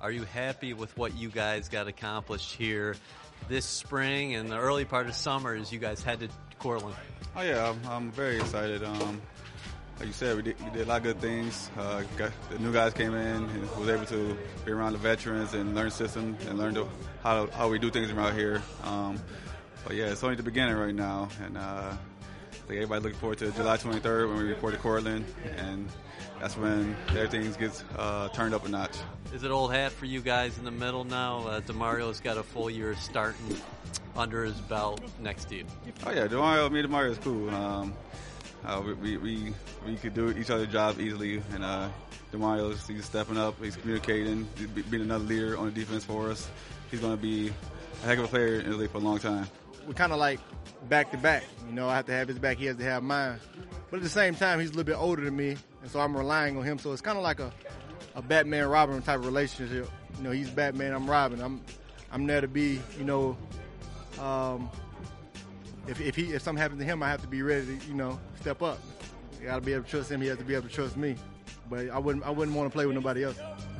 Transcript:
Are you happy with what you guys got accomplished here this spring and the early part of summer as you guys head to Cortland? Oh yeah, I'm very excited. Like you said, we did a lot of good things. The new guys came in and was able to be around the veterans and learn systems and learn how we do things around here. But yeah, it's only the beginning right now, and I think everybody's looking forward to July 23rd when we report to Cortland, and that's when everything gets turned up a notch. Is it old hat for you guys in the middle now? DeMario's got a full year starting under his belt next to you. Oh yeah, me and DeMario is cool. We could do each other's job easily, and DeMario, he's stepping up, he's communicating, being another leader on the defense for us. He's going to be a heck of a player in the league for a long time. We're kind of like back to back. I have to have his back, he has to have mine. But at the same time, he's a little bit older than me, and so I'm relying on him. So it's kind of like a Batman-Robin type of relationship. He's Batman, I'm Robin. I'm there to be, if something happens to him, I have to be ready to, step up. I got to be able to trust him. He has to be able to trust me. But I wouldn't want to play with nobody else.